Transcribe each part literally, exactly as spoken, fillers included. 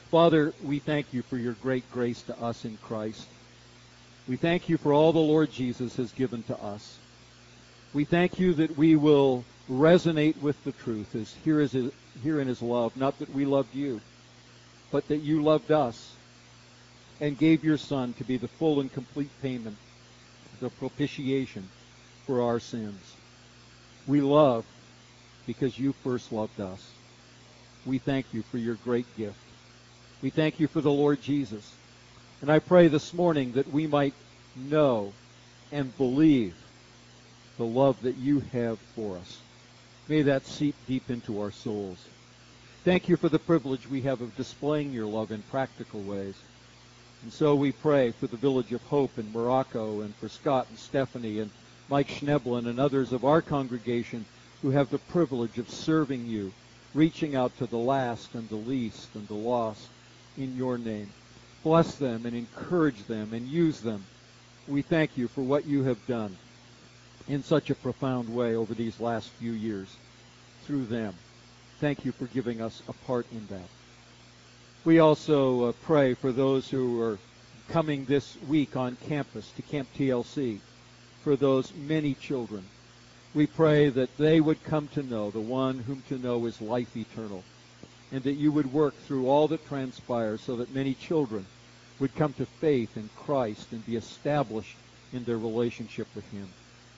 Father, we thank you for your great grace to us in Christ. We thank you for all the Lord Jesus has given to us. We thank you that we will resonate with the truth as here is his, here in his love, not that we loved you, but that you loved us and gave your Son to be the full and complete payment, the propitiation for our sins. We love because you first loved us. We thank you for your great gift. We thank you for the Lord Jesus. And I pray this morning that we might know and believe the love that you have for us. May that seep deep into our souls. Thank you for the privilege we have of displaying your love in practical ways. And so we pray for the Village of Hope in Morocco, and for Scott and Stephanie and Mike Schneblin and others of our congregation who have the privilege of serving you, reaching out to the last and the least and the lost in your name. Bless them and encourage them and use them. We thank you for what you have done in such a profound way over these last few years through them. Thank you for giving us a part in that. We also uh, pray for those who are coming this week on campus to Camp T L C, for those many children. We pray that they would come to know the one whom to know is life eternal, and that you would work through all that transpires so that many children would come to faith in Christ and be established in their relationship with him.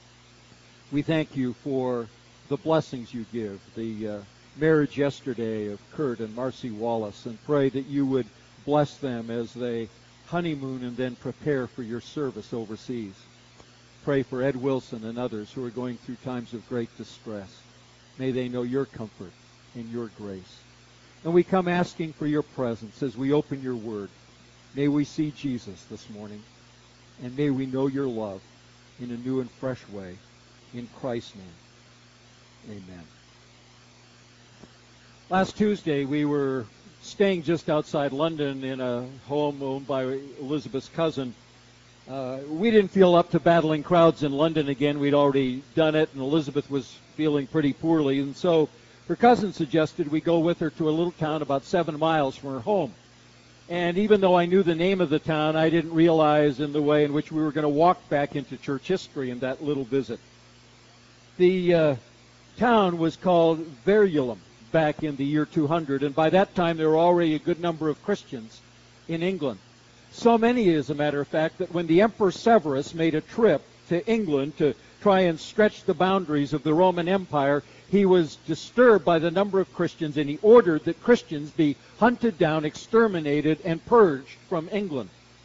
We thank you for the blessings you give, the uh, marriage yesterday of Kurt and Marcy Wallace, and pray that you would bless them as they honeymoon and then prepare for your service overseas. Pray for Ed Wilson and others who are going through times of great distress. May they know your comfort and your grace. And we come asking for your presence as we open your word. May we see Jesus this morning, and may we know your love in a new and fresh way. In Christ's name, amen. Last Tuesday, we were staying just outside London in a home owned by Elizabeth's cousin. Uh, we didn't feel up to battling crowds in London again. We'd already done it, and Elizabeth was feeling pretty poorly. And so her cousin suggested we go with her to a little town about seven miles from her home. And even though I knew the name of the town, I didn't realize in the way in which we were going to walk back into church history in that little visit. The uh, town was called Verulam back in the year two hundred, and by that time there were already a good number of Christians in England. So many, as a matter of fact, that when the Emperor Severus made a trip to England to try and stretch the boundaries of the Roman Empire, he was disturbed by the number of Christians, and he ordered that Christians be hunted down, exterminated, and purged from England.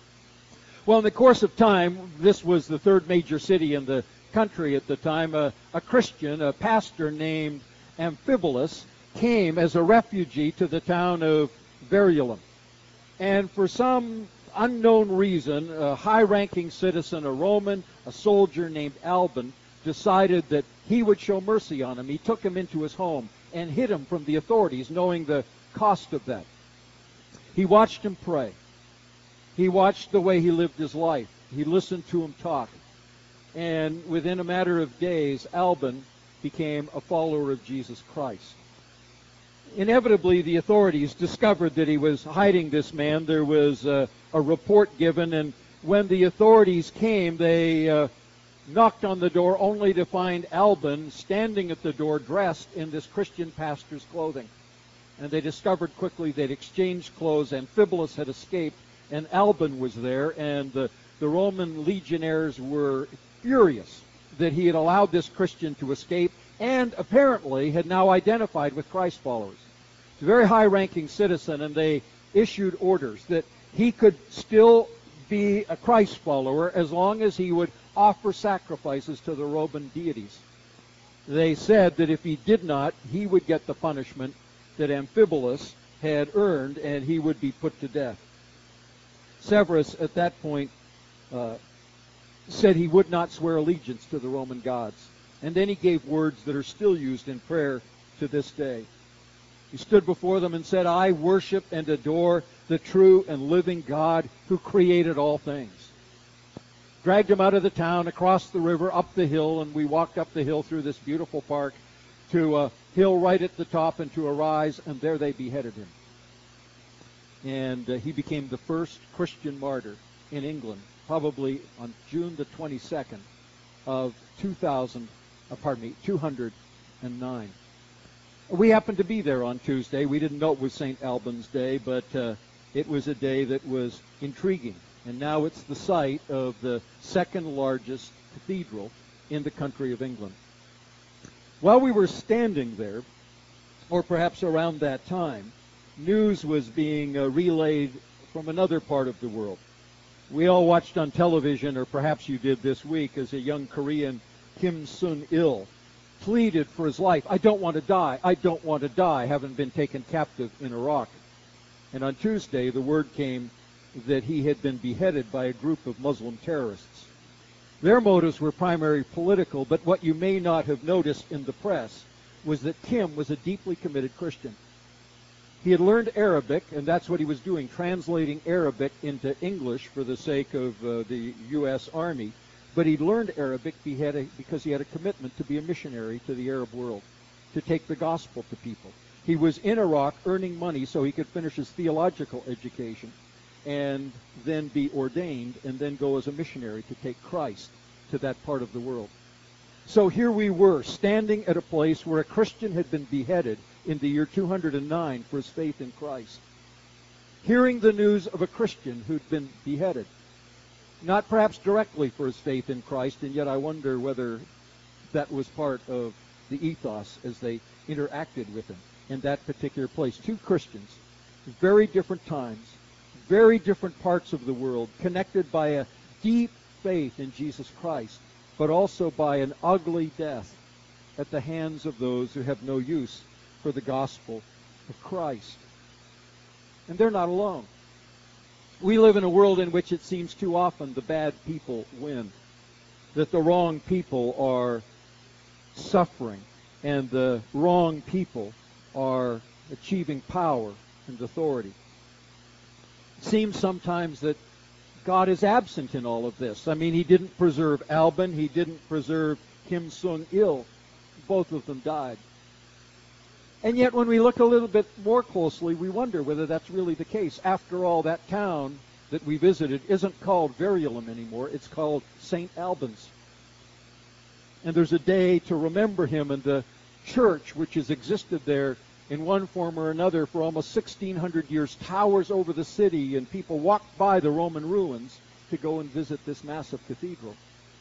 Well, in the course of time, this was the third major city in the country at the time. A, a Christian, a pastor named Amphibolus, came as a refugee to the town of Verulam. And for some unknown reason, a high-ranking citizen, a Roman, a soldier named Alban, decided that he would show mercy on him. He took him into his home and hid him from the authorities, knowing the cost of that. He watched him pray. He watched the way he lived his life. He listened to him talk. And within a matter of days, Alban became a follower of Jesus Christ. Inevitably, the authorities discovered that he was hiding this man. There was uh, a report given, and when the authorities came, they uh, knocked on the door only to find Alban standing at the door dressed in this Christian pastor's clothing. And they discovered quickly they'd exchanged clothes. Amphibolus had escaped, and Alban was there, and the, the Roman legionnaires were furious that he had allowed this Christian to escape, and apparently had now identified with Christ followers. He's a very high-ranking citizen, and they issued orders that he could still be a Christ follower as long as he would offer sacrifices to the Roman deities. They said that if he did not, he would get the punishment that Amphibolus had earned, and he would be put to death. Severus, at that point, uh, said he would not swear allegiance to the Roman gods. And then he gave words that are still used in prayer to this day. He stood before them and said, "I worship and adore the true and living God who created all things." Dragged him out of the town, across the river, up the hill, and we walked up the hill through this beautiful park to a hill right at the top and to a rise, and there they beheaded him. and uh, he became the first Christian martyr in England, probably on June the twenty-second of two thousand, uh, pardon me, two hundred nine. We happened to be there on Tuesday. We didn't know it was Saint Albans Day, but uh, it was a day that was intriguing. And now it's the site of the second largest cathedral in the country of England. While we were standing there, or perhaps around that time, news was being uh, relayed from another part of the world. We all watched on television, or perhaps you did this week, as a young Korean, Kim Sun-il, pleaded for his life. I don't want to die. I don't want to die, having been taken captive in Iraq. And on Tuesday, the word came that he had been beheaded by a group of Muslim terrorists. Their motives were primarily political, but what you may not have noticed in the press was that Kim was a deeply committed Christian. He had learned Arabic, and that's what he was doing, translating Arabic into English for the sake of uh, the U S Army. But he learned Arabic because he had a commitment to be a missionary to the Arab world, to take the gospel to people. He was in Iraq earning money so he could finish his theological education and then be ordained and then go as a missionary to take Christ to that part of the world. So here we were, standing at a place where a Christian had been beheaded in the year two hundred nine for his faith in Christ. Hearing the news of a Christian who'd been beheaded. Not perhaps directly for his faith in Christ, and yet I wonder whether that was part of the ethos as they interacted with him in that particular place. Two Christians, very different times, very different parts of the world, connected by a deep faith in Jesus Christ, but also by an ugly death at the hands of those who have no use for the gospel of Christ. And they're not alone. We live in a world in which it seems too often the bad people win, that the wrong people are suffering, and the wrong people are achieving power and authority. It seems sometimes that God is absent in all of this. I mean, he didn't preserve Alban, he didn't preserve Kim Sun-il. Both of them died. And yet when we look a little bit more closely, we wonder whether that's really the case. After all, that town that we visited isn't called Verulam anymore. It's called Saint Albans. And there's a day to remember him, and the church, which has existed there in one form or another for almost sixteen hundred years, towers over the city, and people walk by the Roman ruins to go and visit this massive cathedral.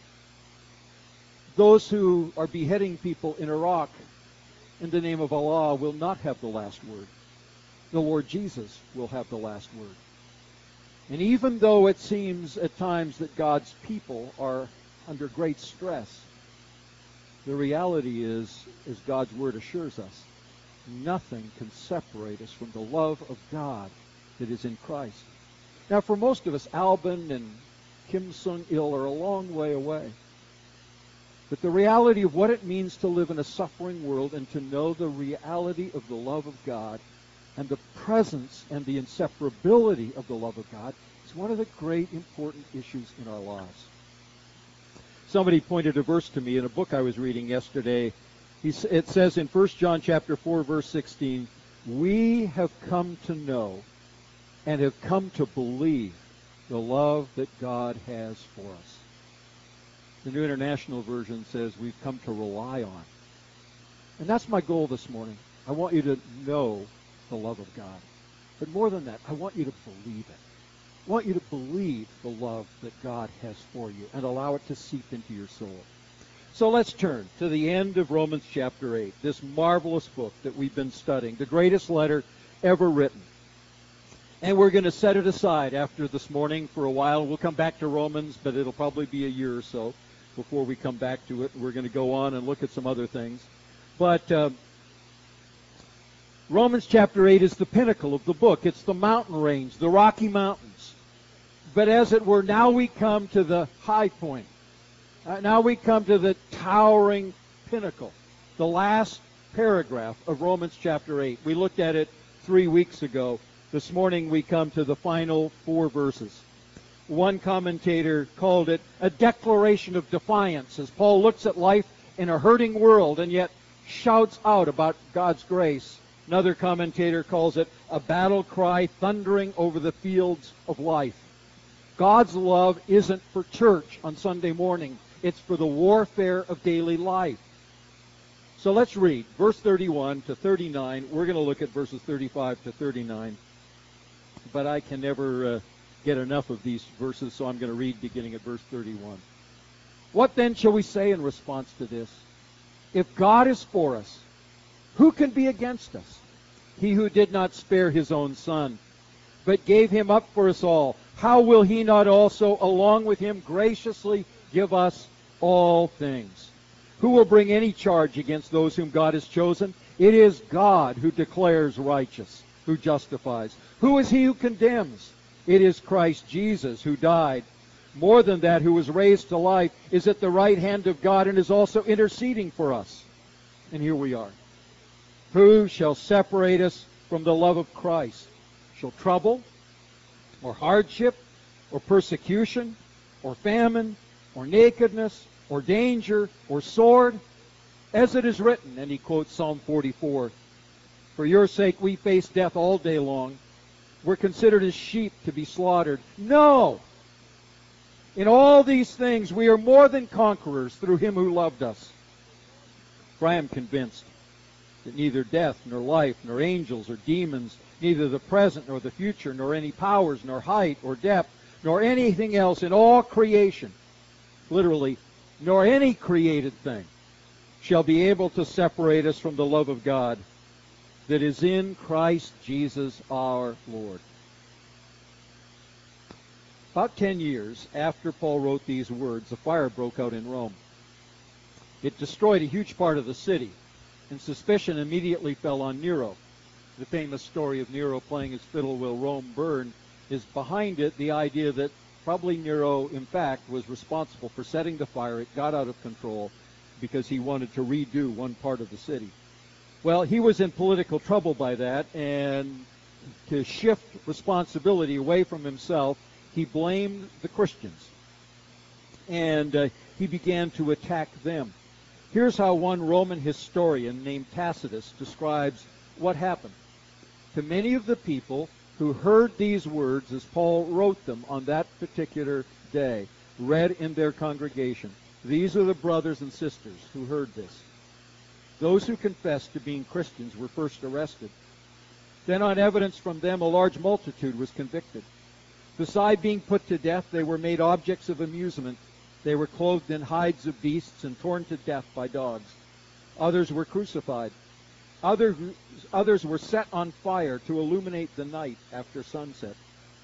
Those who are beheading people in Iraq in the name of Allah will not have the last word. The Lord Jesus will have the last word. And even though it seems at times that God's people are under great stress, the reality is, as God's word assures us, nothing can separate us from the love of God that is in Christ. Now, for most of us, Alban and Kim Sun-il are a long way away. But the reality of what it means to live in a suffering world and to know the reality of the love of God and the presence and the inseparability of the love of God is one of the great important issues in our lives. Somebody pointed a verse to me in a book I was reading yesterday. He, it says in First John chapter four, verse sixteen, "We have come to know and have come to believe the love that God has for us." The New International Version says we've come to rely on. And that's my goal this morning. I want you to know the love of God. But more than that, I want you to believe it. I want you to believe the love that God has for you and allow it to seep into your soul. So let's turn to the end of Romans chapter eight, this marvelous book that we've been studying, the greatest letter ever written. And we're going to set it aside after this morning for a while. We'll come back to Romans, but it'll probably be a year or so before we come back to it. We're going to go on and look at some other things. But uh, Romans chapter eight is the pinnacle of the book. It's the mountain range, the Rocky Mountains. But as it were, now we come to the high point. Uh, now we come to the towering pinnacle, the last paragraph of Romans chapter eight. We looked at it three weeks ago. This morning we come to the final four verses. One commentator called it a declaration of defiance as Paul looks at life in a hurting world and yet shouts out about God's grace. Another commentator calls it a battle cry thundering over the fields of life. God's love isn't for church on Sunday morning. It's for the warfare of daily life. So let's read verse thirty-one to thirty-nine. We're going to look at verses thirty-five to thirty-nine. But I can never uh, get enough of these verses, so I'm going to read beginning at verse thirty-one. What then shall we say in response to this? If God is for us, who can be against us? He who did not spare his own Son, but gave him up for us all, how will he not also, along with him, graciously give us all things? Who will bring any charge against those whom God has chosen? It is God who declares righteous, who justifies. Who is he who condemns? It is Christ Jesus who died. More than that, who was raised to life, is at the right hand of God and is also interceding for us. And here we are. Who shall separate us from the love of Christ? Shall trouble, or hardship, or persecution, or famine, or nakedness, or danger, or sword? As it is written, and he quotes Psalm forty-four, for your sake we face death all day long. We're considered as sheep to be slaughtered. No! In all these things we are more than conquerors through him who loved us. For I am convinced that neither death, nor life, nor angels, or demons, neither the present nor the future, nor any powers, nor height, or depth, nor anything else in all creation, literally, nor any created thing, shall be able to separate us from the love of God that is in Christ Jesus our Lord. About ten years after Paul wrote these words, a fire broke out in Rome. It destroyed a huge part of the city, and suspicion immediately fell on Nero. The famous story of Nero playing his fiddle while Rome burned is behind it the idea that probably Nero, in fact, was responsible for setting the fire. It got out of control because he wanted to redo one part of the city. Well, he was in political trouble by that, and to shift responsibility away from himself, he blamed the Christians, and uh, he began to attack them. Here's how one Roman historian named Tacitus describes what happened. To many of the people who heard these words as Paul wrote them on that particular day, read in their congregation, these are the brothers and sisters who heard this. Those who confessed to being Christians were first arrested. Then on evidence from them, a large multitude was convicted. Beside being put to death, they were made objects of amusement. They were clothed in hides of beasts and torn to death by dogs. Others were crucified. Others, others were set on fire to illuminate the night after sunset.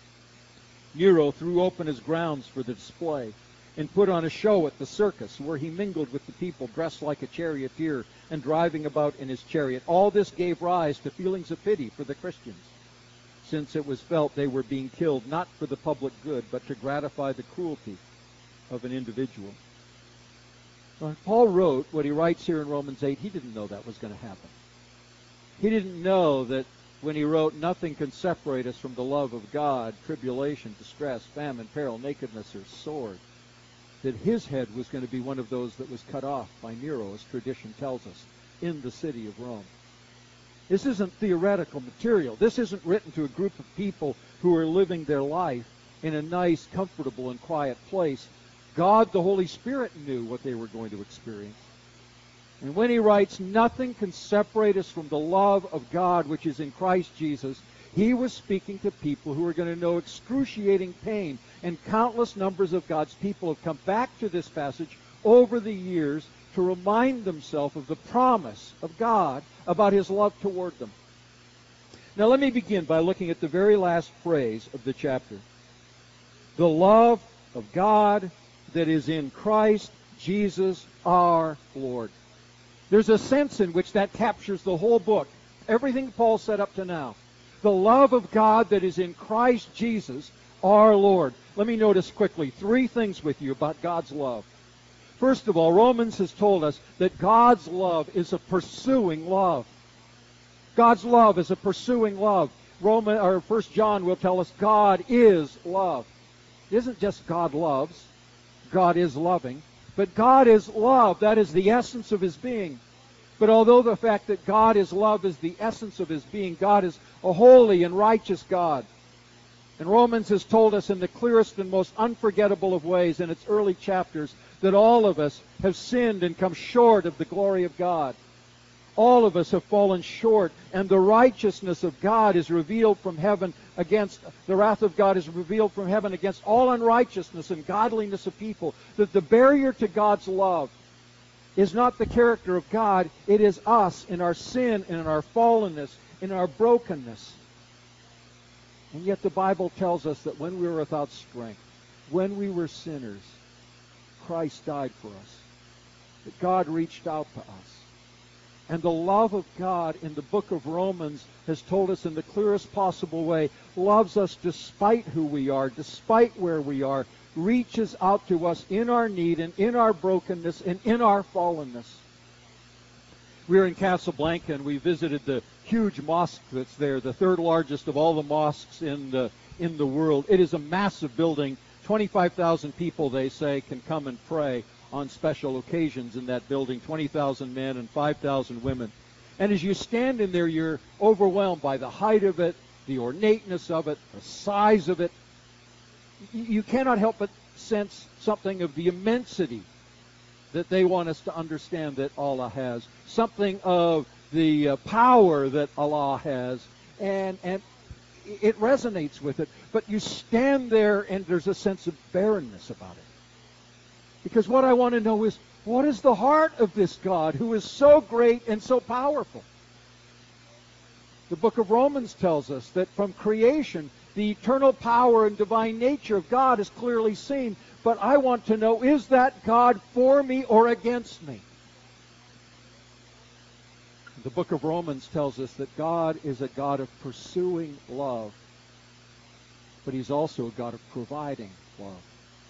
Nero threw open his grounds for the display and put on a show at the circus, where he mingled with the people dressed like a charioteer and driving about in his chariot. All this gave rise to feelings of pity for the Christians, since it was felt they were being killed not for the public good, but to gratify the cruelty of an individual. When Paul wrote what he writes here in Romans eight, he didn't know that was going to happen. He didn't know that when he wrote, nothing can separate us from the love of God, tribulation, distress, famine, peril, nakedness, or sword, that his head was going to be one of those that was cut off by Nero, as tradition tells us, in the city of Rome. This isn't theoretical material. This isn't written to a group of people who are living their life in a nice, comfortable, and quiet place. God, the Holy Spirit, knew what they were going to experience. And when he writes, nothing can separate us from the love of God which is in Christ Jesus, he was speaking to people who are going to know excruciating pain. And countless numbers of God's people have come back to this passage over the years to remind themselves of the promise of God about his love toward them. Now let me begin by looking at the very last phrase of the chapter. The love of God that is in Christ Jesus our Lord. There's a sense in which that captures the whole book, everything Paul said up to now. The love of God that is in Christ Jesus our Lord. Let me notice quickly three things with you about God's love. First of all, Romans has told us that God's love is a pursuing love. God's love is a pursuing love. Roman or First John will tell us God is love. It isn't just God loves. God is loving. But God is love. That is the essence of his being. But although the fact that God is love is the essence of his being, God is a holy and righteous God. And Romans has told us in the clearest and most unforgettable of ways in its early chapters that all of us have sinned and come short of the glory of God. All of us have fallen short, and the righteousness of God is revealed from heaven against, the wrath of God is revealed from heaven against all unrighteousness and godliness of people. That the barrier to God's love is not the character of God, it is us in our sin and in our fallenness, in our brokenness. And yet the Bible tells us that when we were without strength, when we were sinners, Christ died for us. That God reached out to us. And the love of God in the book of Romans has told us in the clearest possible way, loves us despite who we are, despite where we are, reaches out to us in our need and in our brokenness and in our fallenness. We were in Casablanca and we visited the huge mosque that's there, the third largest of all the mosques in the, in the world. It is a massive building. twenty-five thousand people, they say, can come and pray on special occasions in that building, twenty thousand men and five thousand women. And as you stand in there, you're overwhelmed by the height of it, the ornateness of it, the size of it. You cannot help but sense something of the immensity that they want us to understand that Allah has, something of the uh, power that Allah has, and and it resonates with it. But you stand there and there's a sense of barrenness about it. Because what I want to know is, what is the heart of this God who is so great and so powerful? The book of Romans tells us that from creation, the eternal power and divine nature of God is clearly seen. But I want to know, is that God for me or against me? The book of Romans tells us that God is a God of pursuing love, but he's also a God of providing love.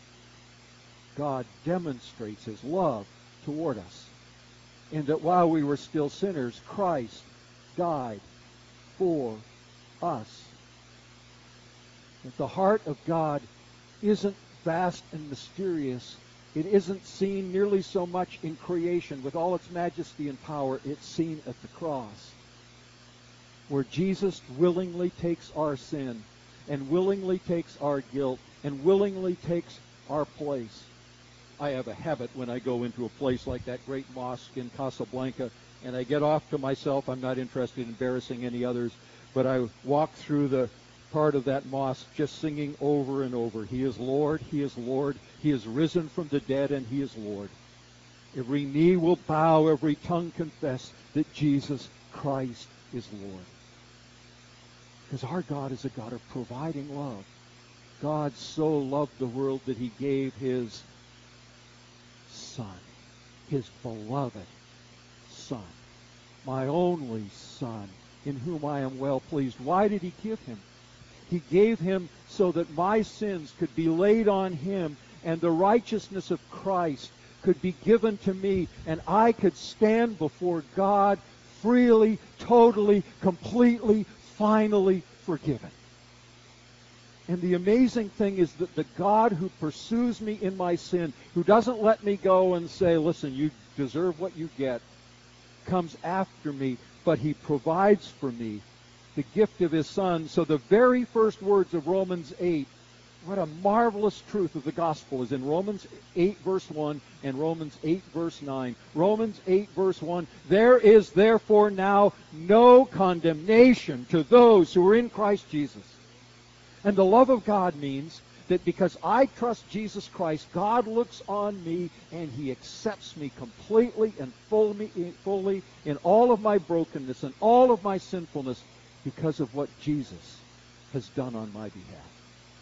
God demonstrates his love toward us, in that while we were still sinners, Christ died for us. That the heart of God isn't vast and mysterious. It isn't seen nearly so much in creation with all its majesty and power. It's seen at the cross, where Jesus willingly takes our sin and willingly takes our guilt and willingly takes our place. I have a habit when I go into a place like that great mosque in Casablanca, and I get off to myself. I'm not interested in embarrassing any others, but I walk through the part of that mosque just singing over and over, He is Lord, He is Lord, He is risen from the dead, and He is Lord. Every knee will bow, every tongue confess that Jesus Christ is Lord. Because our God is a God of providing love. God so loved the world that he gave his Son, his beloved Son, my only Son, in whom I am well pleased. Why did he give him? He gave him so that my sins could be laid on him and the righteousness of Christ could be given to me, and I could stand before God freely, totally, completely, finally forgiven. And the amazing thing is that the God who pursues me in my sin, who doesn't let me go and say, listen, you deserve what you get, comes after me, but he provides for me the gift of his Son. So the very first words of Romans eight, what a marvelous truth of the gospel, is in Romans eight verse one and Romans eight verse nine. Romans eight verse one, there is therefore now no condemnation to those who are in Christ Jesus. And the love of God means that because I trust Jesus Christ, God looks on me and he accepts me completely and fully in all of my brokenness and all of my sinfulness because of what Jesus has done on my behalf.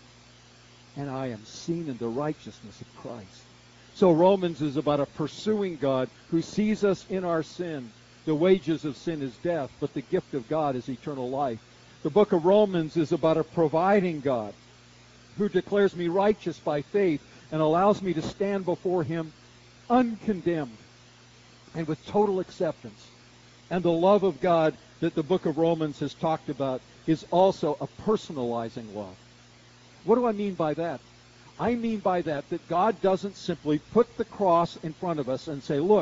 And I am seen in the righteousness of Christ. So Romans is about a pursuing God who sees us in our sin. The wages of sin is death, but the gift of God is eternal life. The book of Romans is about a providing God who declares me righteous by faith and allows me to stand before him uncondemned and with total acceptance. And the love of God that the book of Romans has talked about is also a personalizing love. What do I mean by that? I mean by that that God doesn't simply put the cross in front of us and say, look,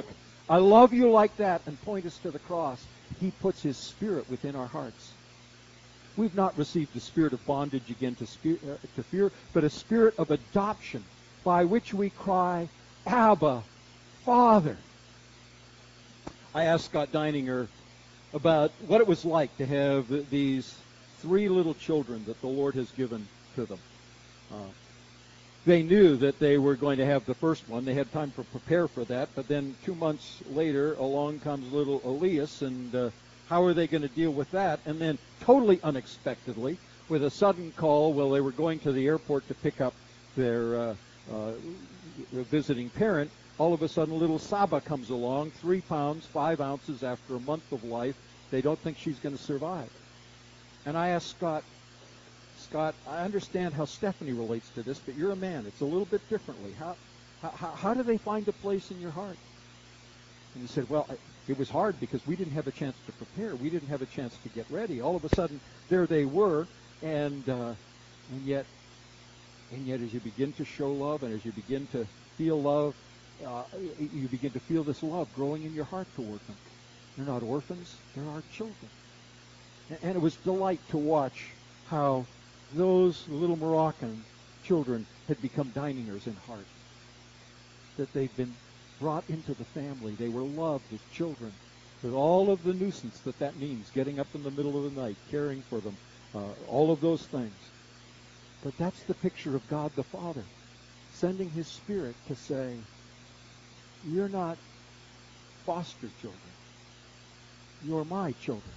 I love you like that, and point us to the cross. He puts his Spirit within our hearts. We've not received the spirit of bondage again to, spe- uh, to fear, but a spirit of adoption by which we cry, Abba, Father. I asked Scott Deininger about what it was like to have these three little children that the Lord has given to them. Uh, they knew that they were going to have the first one. They had time to prepare for that, but then two months later, along comes little Elias, and uh, how are they going to deal with that? And then, totally unexpectedly, with a sudden call while they were going to the airport to pick up their uh, uh, visiting parent, all of a sudden little Saba comes along, three pounds, five ounces after a month of life. They don't think she's going to survive. And I asked Scott, Scott, I understand how Stephanie relates to this, but you're a man. It's a little bit differently. How, how, how do they find a place in your heart? And he said, well, it was hard because we didn't have a chance to prepare. We didn't have a chance to get ready. All of a sudden, there they were, and uh, and yet, and yet, as you begin to show love, and as you begin to feel love, uh, you begin to feel this love growing in your heart toward them. They're not orphans; they're our children. And it was delight to watch how those little Moroccan children had become Deiningers in heart. That they've been brought into the family. They were loved as children with all of the nuisance that that means, getting up in the middle of the night, caring for them, uh, all of those things. But that's the picture of God the Father, sending his Spirit to say, you're not foster children. You're my children.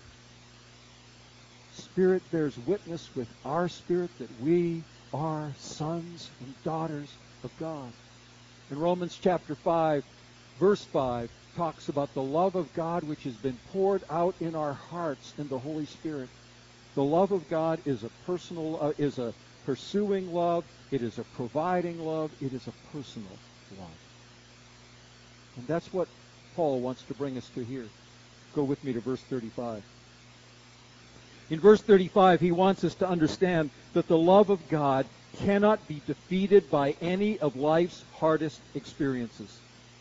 Spirit bears witness with our spirit that we are sons and daughters of God. In Romans chapter five, verse five, talks about the love of God which has been poured out in our hearts in the Holy Spirit. The love of God is a personal, uh, is a pursuing love. It is a providing love. It is a personal love. And that's what Paul wants to bring us to here. Go with me to verse thirty-five. In verse thirty-five, he wants us to understand that the love of God cannot be defeated by any of life's hardest experiences.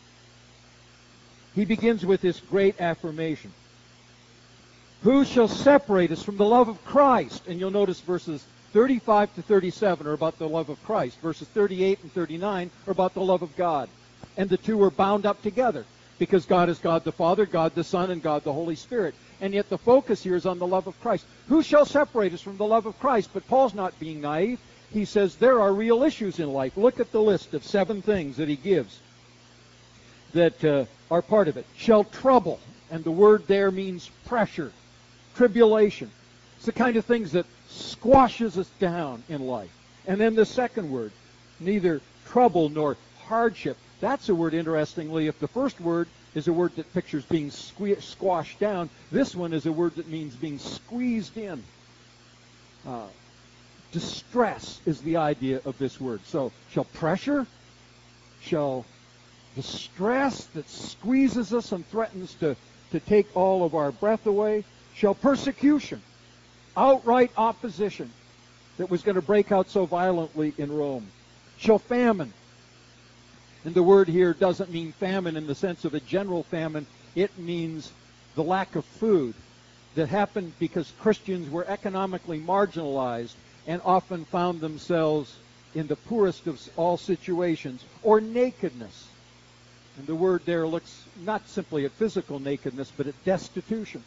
He begins with this great affirmation. Who shall separate us from the love of Christ? And you'll notice verses thirty-five to thirty-seven are about the love of Christ. Verses thirty-eight and thirty-nine are about the love of God. And the two are bound up together because God is God the Father, God the Son, and God the Holy Spirit. And yet the focus here is on the love of Christ. Who shall separate us from the love of Christ? But Paul's not being naive. He says there are real issues in life. Look at the list of seven things that he gives that uh, are part of it. Shall trouble, and the word there means pressure, tribulation. It's the kind of things that squashes us down in life. And then the second word, neither trouble nor hardship. That's a word, interestingly, if the first word is a word that pictures being sque- squashed down, this one is a word that means being squeezed in. Uh, distress is the idea of this word. So, shall pressure, shall distress that squeezes us and threatens to, to take all of our breath away, shall persecution, outright opposition that was going to break out so violently in Rome, shall famine. And the word here doesn't mean famine in the sense of a general famine. It means the lack of food that happened because Christians were economically marginalized and often found themselves in the poorest of all situations, or nakedness. And the word there looks not simply at physical nakedness, but at destitution.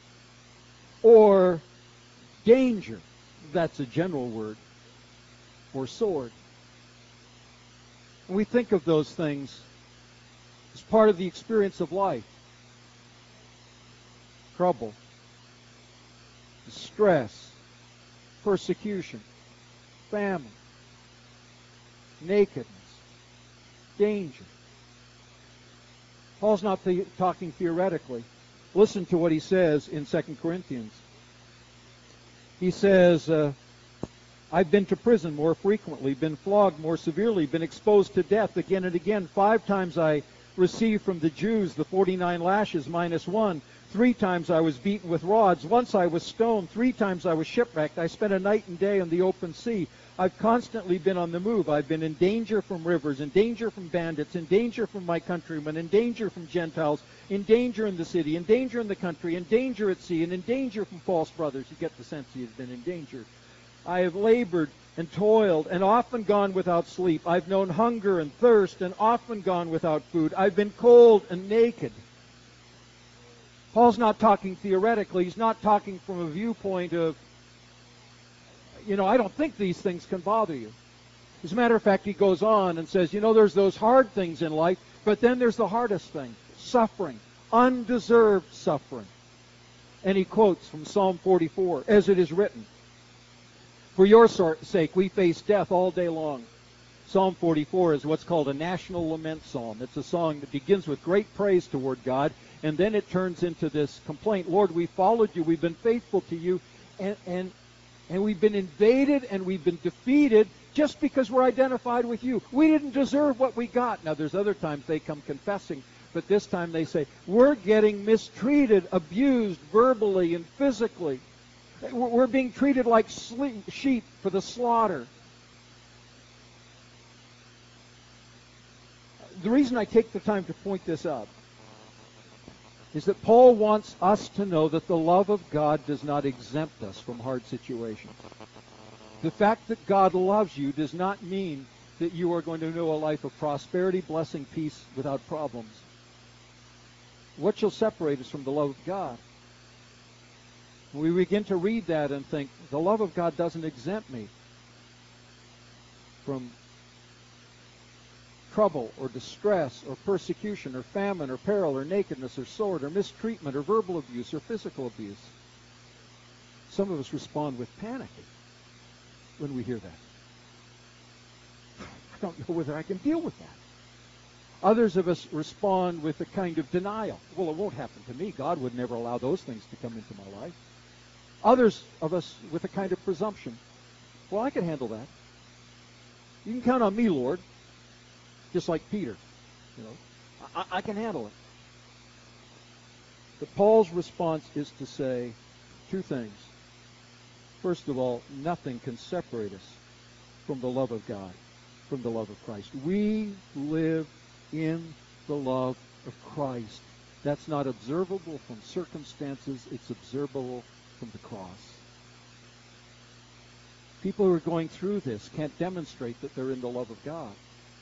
Or danger, that's a general word, or sword. And we think of those things as part of the experience of life. Trouble, distress, persecution, famine, nakedness, danger. Paul's not the, talking theoretically. Listen to what he says in Second Corinthians. He says, uh, I've been to prison more frequently, been flogged more severely, been exposed to death again and again. Five times I received from the Jews the forty-nine lashes minus one. Three times I was beaten with rods. Once I was stoned. Three times I was shipwrecked. I spent a night and day on the open sea. I've constantly been on the move. I've been in danger from rivers, in danger from bandits, in danger from my countrymen, in danger from Gentiles, in danger in the city, in danger in the country, in danger at sea, and in danger from false brothers. You get the sense he has been in danger. I have labored and toiled and often gone without sleep. I've known hunger and thirst and often gone without food. I've been cold and naked. Paul's not talking theoretically. He's not talking from a viewpoint of, you know, I don't think these things can bother you. As a matter of fact, he goes on and says, you know, there's those hard things in life, but then there's the hardest thing, suffering, undeserved suffering. And he quotes from Psalm forty-four, as it is written, for your sake we face death all day long. Psalm forty-four is what's called a national lament psalm. It's a song that begins with great praise toward God, and then it turns into this complaint. Lord, we followed you, we've been faithful to you, and, and, and we've been invaded and we've been defeated just because we're identified with you. We didn't deserve what we got. Now, there's other times they come confessing, but this time they say, we're getting mistreated, abused verbally and physically. We're being treated like sheep for the slaughter. The reason I take the time to point this out is that Paul wants us to know that the love of God does not exempt us from hard situations. The fact that God loves you does not mean that you are going to know a life of prosperity, blessing, peace without problems. What shall separate us from the love of God? We begin to read that and think, the love of God doesn't exempt me from trouble or distress or persecution or famine or peril or nakedness or sword or mistreatment or verbal abuse or physical abuse. Some of us respond with panic when we hear that. I don't know whether I can deal with that. Others of us respond with a kind of denial. Well, it won't happen to me. God would never allow those things to come into my life. Others of us with a kind of presumption. Well, I can handle that. You can count on me, Lord. Just like Peter. You know, I, I can handle it. But Paul's response is to say two things. First of all, nothing can separate us from the love of God, from the love of Christ. We live in the love of Christ. That's not observable from circumstances. It's observable from the cross. People who are going through this can't demonstrate that they're in the love of God,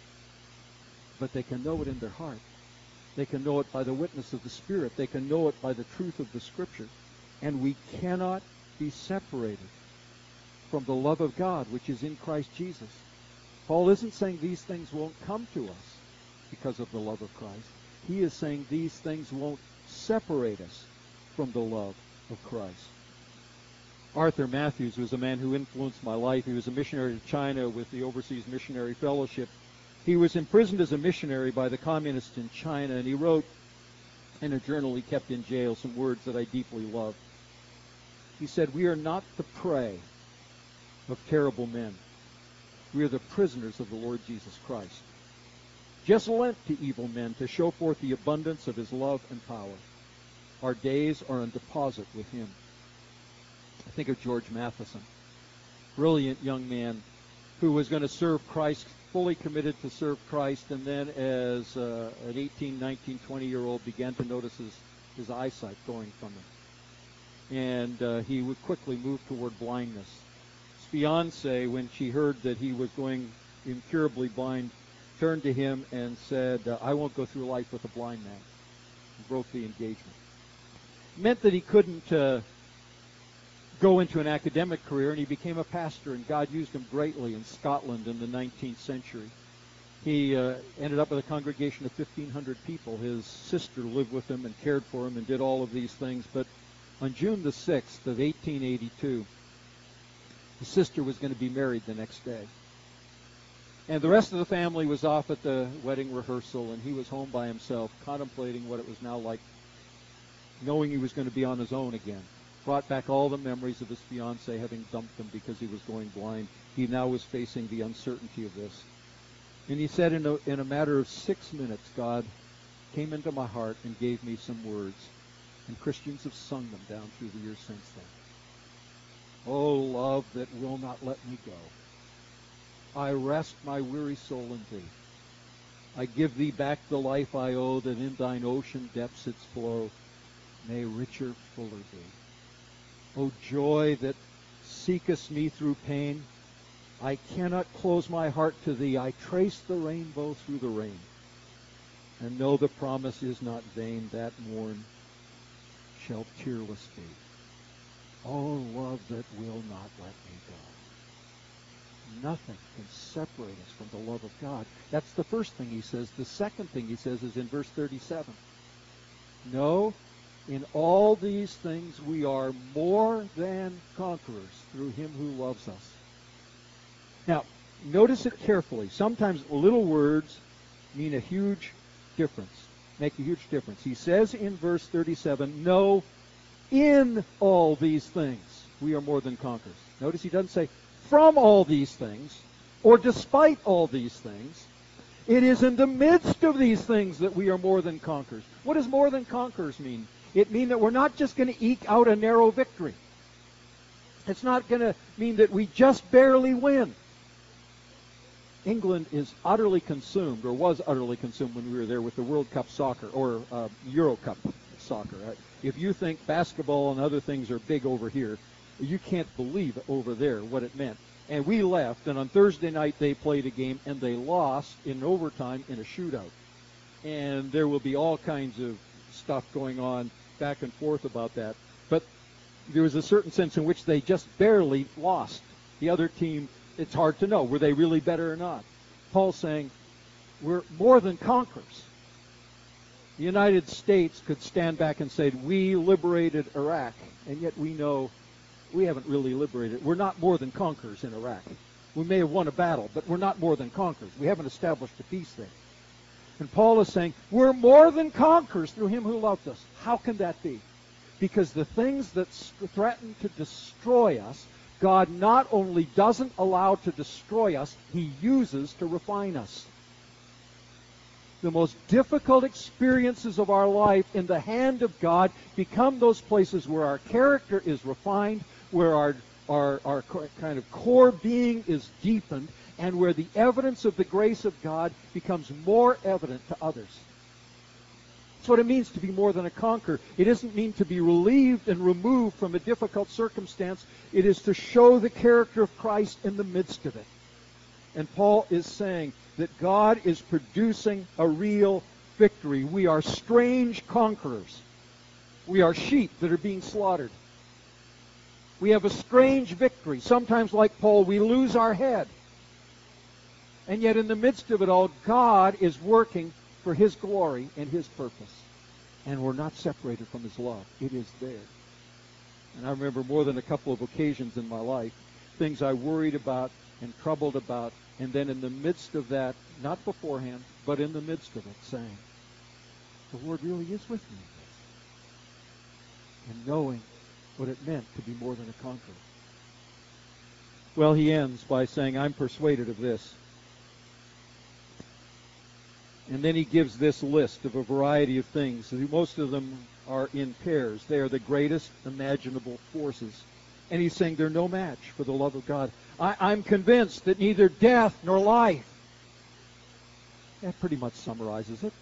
but they can know it in their heart. They can know it by the witness of the Spirit. They can know it by the truth of the Scripture. And we cannot be separated from the love of God, which is in Christ Jesus. Paul isn't saying these things won't come to us because of the love of Christ. He is saying these things won't separate us from the love of Christ. Arthur Matthews was a man who influenced my life. He was a missionary to China with the Overseas Missionary Fellowship. He was imprisoned as a missionary by the communists in China, and he wrote in a journal he kept in jail some words that I deeply love. He said, "We are not the prey of terrible men. We are the prisoners of the Lord Jesus Christ, just lent to evil men to show forth the abundance of his love and power. Our days are on deposit with him." I think of George Matheson, brilliant young man who was going to serve Christ, fully committed to serve Christ, and then as uh, an eighteen, nineteen, twenty-year-old began to notice his, his eyesight going from him. And uh, he would quickly move toward blindness. His fiancee, when she heard that he was going incurably blind, turned to him and said, uh, I won't go through life with a blind man. And broke the engagement. It meant that he couldn't uh, go into an academic career, and he became a pastor, and God used him greatly in Scotland in the nineteenth century. He uh, ended up with a congregation of fifteen hundred people. His sister lived with him and cared for him and did all of these things. But on June the sixth of eighteen eighty-two, his sister was going to be married the next day. And the rest of the family was off at the wedding rehearsal, and he was home by himself, contemplating what it was now like, knowing he was going to be on his own again. Brought back all the memories of his fiancée having dumped him because he was going blind. He now was facing the uncertainty of this. And he said in a, in a matter of six minutes, God came into my heart and gave me some words. And Christians have sung them down through the years since then. Oh, love that will not let me go. I rest my weary soul in thee. I give thee back the life I owe, that in thine ocean depths its flow may richer, fuller be. O joy that seekest me through pain, I cannot close my heart to thee. I trace the rainbow through the rain, and know the promise is not vain, that morn shall tearless be. Oh, love that will not let me go. Nothing can separate us from the love of God. That's the first thing he says. The second thing he says is in verse thirty-seven. No, in all these things we are more than conquerors through him who loves us. Now, notice it carefully. Sometimes little words mean a huge difference, make a huge difference. He says in verse thirty-seven, no, in all these things we are more than conquerors. Notice he doesn't say from all these things or despite all these things. It is in the midst of these things that we are more than conquerors. What does more than conquerors mean? It means that we're not just going to eke out a narrow victory. It's not going to mean that we just barely win. England is utterly consumed, or was utterly consumed when we were there with the World Cup soccer, or uh, Euro Cup soccer. If you think basketball and other things are big over here, you can't believe over there what it meant. And we left, and on Thursday night they played a game, and they lost in overtime in a shootout. And there will be all kinds of stuff going on back and forth about that. But there was a certain sense in which they just barely lost. The other team, it's hard to know. Were they really better or not? Paul's saying, we're more than conquerors. The United States could stand back and say, we liberated Iraq, and yet we know we haven't really liberated. We're not more than conquerors in Iraq. We may have won a battle, but we're not more than conquerors. We haven't established a peace there. And Paul is saying, we're more than conquerors through him who loved us. How can that be? Because the things that threaten to destroy us, God not only doesn't allow to destroy us, he uses to refine us. The most difficult experiences of our life in the hand of God become those places where our character is refined, where our, our, our kind of core being is deepened, and where the evidence of the grace of God becomes more evident to others. That's what it means to be more than a conqueror. It doesn't mean to be relieved and removed from a difficult circumstance. It is to show the character of Christ in the midst of it. And Paul is saying that God is producing a real victory. We are strange conquerors. We are sheep that are being slaughtered. We have a strange victory. Sometimes, like Paul, we lose our head. And yet in the midst of it all, God is working for his glory and his purpose. And we're not separated from his love. It is there. And I remember more than a couple of occasions in my life, things I worried about and troubled about, and then in the midst of that, not beforehand, but in the midst of it, saying, the Lord really is with me in this. And knowing what it meant to be more than a conqueror. Well, he ends by saying, I'm persuaded of this. And then he gives this list of a variety of things. Most of them are in pairs. They are the greatest imaginable forces. And he's saying they're no match for the love of God. I, I'm convinced that neither death nor life. That pretty much summarizes it.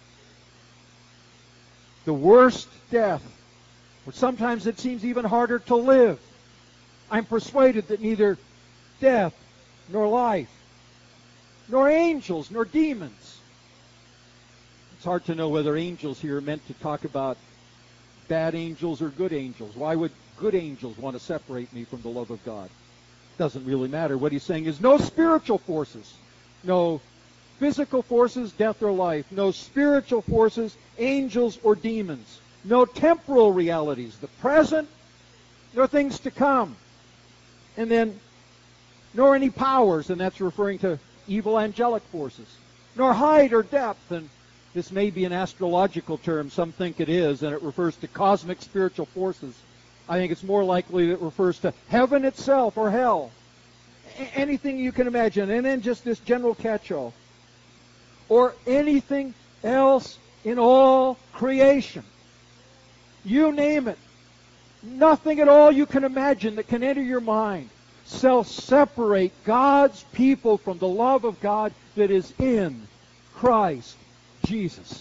The worst death, or sometimes it seems even harder to live. I'm persuaded that neither death nor life, nor angels nor demons. It's hard to know whether angels here are meant to talk about bad angels or good angels. Why would good angels want to separate me from the love of God? Doesn't really matter. What he's saying is no spiritual forces, no physical forces, death or life, no spiritual forces, angels or demons, no temporal realities, the present, nor things to come, and then nor any powers, and that's referring to evil angelic forces, nor height or depth, and this may be an astrological term. Some think it is, and it refers to cosmic spiritual forces. I think it's more likely that it refers to heaven itself or hell. A- anything you can imagine. And then just this general catch-all. Or anything else in all creation. You name it. Nothing at all you can imagine that can enter your mind shall separate God's people from the love of God that is in Christ Jesus.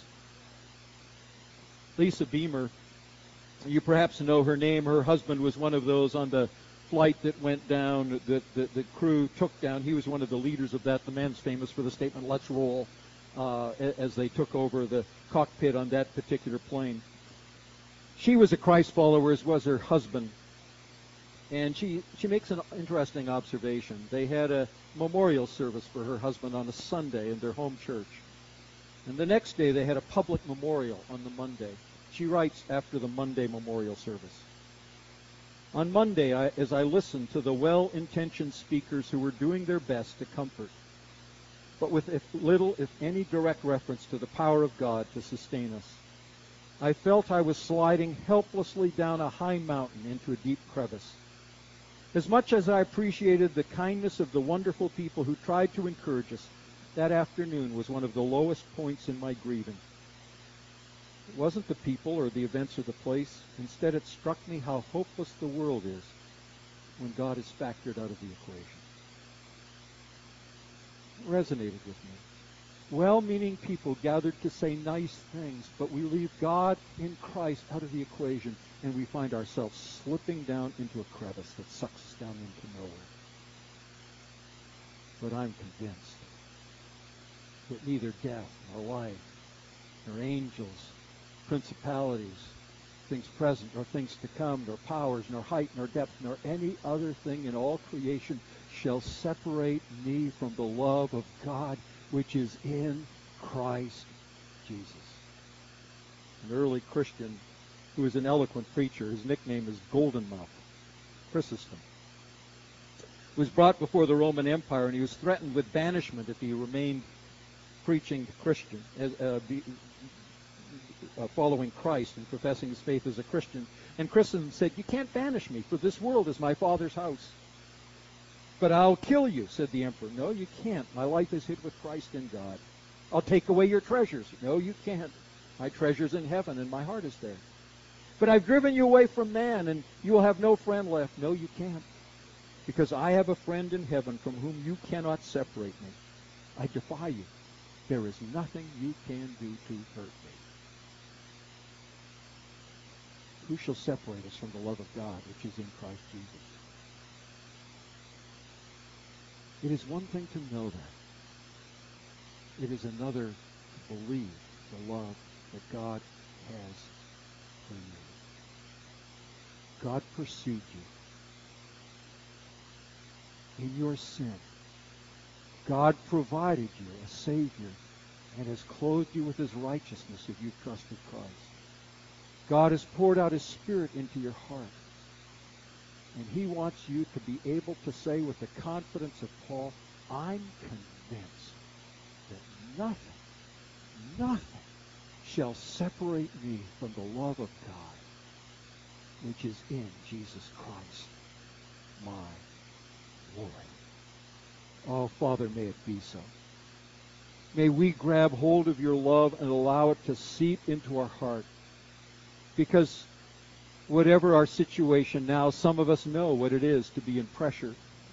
Lisa Beamer, you perhaps know her name. Her husband was one of those on the flight that went down, that the, the crew took down. He was one of the leaders of that. The man's famous for the statement, "Let's roll," uh, as they took over the cockpit on that particular plane. She was a Christ follower, as was her husband. And she, she makes an interesting observation. They had a memorial service for her husband on a Sunday in their home church. And the next day they had a public memorial on the Monday. She writes after the Monday memorial service, "On Monday, I, as I listened to the well-intentioned speakers who were doing their best to comfort, but with if little, if any, direct reference to the power of God to sustain us, I felt I was sliding helplessly down a high mountain into a deep crevice. As much as I appreciated the kindness of the wonderful people who tried to encourage us, that afternoon was one of the lowest points in my grieving. It wasn't the people or the events or the place. Instead, it struck me how hopeless the world is when God is factored out of the equation." It resonated with me. Well-meaning people gathered to say nice things, but we leave God in Christ out of the equation, and we find ourselves slipping down into a crevice that sucks us down into nowhere. But I'm convinced that neither death, nor life, nor angels, principalities, things present, nor things to come, nor powers, nor height, nor depth, nor any other thing in all creation shall separate me from the love of God which is in Christ Jesus. An early Christian who was an eloquent preacher, his nickname is Golden Mouth, Chrysostom, was brought before the Roman Empire, and he was threatened with banishment if he remained preaching Christian, uh, be, uh, following Christ and professing his faith as a Christian. And Chrysostom said, "You can't banish me, for this world is my Father's house." "But I'll kill you," said the emperor. "No, you can't. My life is hid with Christ in God." "I'll take away your treasures." "No, you can't. My treasure's in heaven, and my heart is there." "But I've driven you away from man, and you will have no friend left." "No, you can't. Because I have a friend in heaven from whom you cannot separate me. I defy you. There is nothing you can do to hurt me." Who shall separate us from the love of God which is in Christ Jesus? It is one thing to know that. It is another to believe the love that God has for you. God pursued you in your sin. God provided you a Savior and has clothed you with his righteousness if you've trusted Christ. God has poured out his Spirit into your heart. And he wants you to be able to say with the confidence of Paul, "I'm convinced that nothing, nothing shall separate me from the love of God, which is in Jesus Christ, my Lord." Oh, Father, may it be so. May we grab hold of your love and allow it to seep into our heart. Because whatever our situation now, some of us know what it is to be in pressure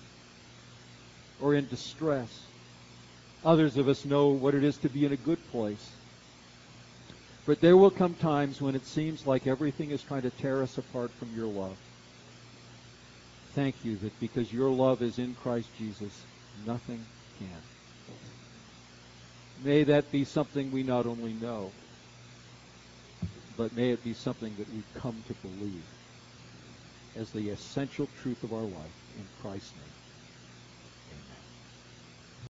or in distress. Others of us know what it is to be in a good place. But there will come times when it seems like everything is trying to tear us apart from your love. Thank you that because your love is in Christ Jesus, nothing can. May that be something we not only know, but may it be something that we come to believe as the essential truth of our life in Christ's name.